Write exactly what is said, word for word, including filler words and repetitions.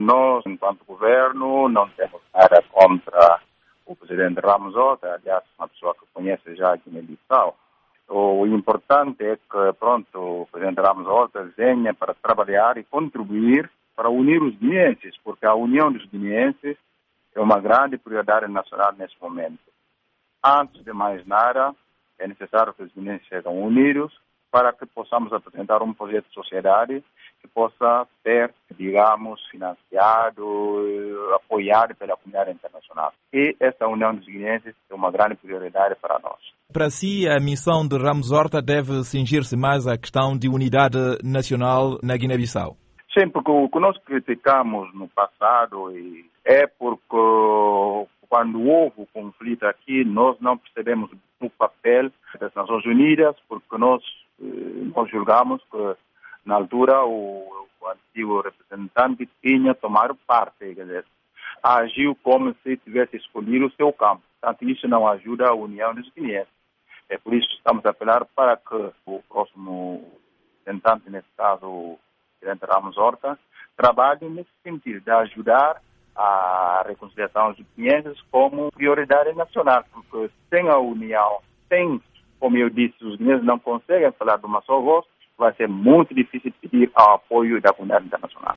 Nós, enquanto governo, não temos nada contra o presidente Ramos Horta, aliás, uma pessoa que conhece já aqui na Guiné-Bissau. O importante é que, pronto, o presidente Ramos Horta venha para trabalhar e contribuir para unir os guineenses, porque a união dos guineenses é uma grande prioridade nacional nesse momento. Antes de mais nada, é necessário que os guineenses sejam unidos para que possamos apresentar um projeto de sociedade que possa ser, digamos, financiado, apoiado pela comunidade internacional. E essa união dos guineenses é uma grande prioridade para nós. Para si, a missão de Ramos Horta deve cingir-se mais à questão de unidade nacional na Guiné-Bissau? Sim, porque o que nós criticamos no passado é porque quando houve o conflito aqui, nós não percebemos o papel das Nações Unidas, porque nós, nós julgamos que, na altura, o, o antigo representante tinha tomado parte, quer dizer, agiu como se tivesse escolhido o seu campo. Portanto, isso não ajuda a união dos guineenses. É por isso que estamos a apelar para que o próximo representante, nesse caso, o presidente Ramos Horta, trabalhe nesse sentido, de ajudar a reconciliação dos guineenses como prioridade nacional, porque sem a união, sem, como eu disse, os guineenses não conseguem falar de uma só voz, vai ser muito difícil pedir o apoio da comunidade internacional.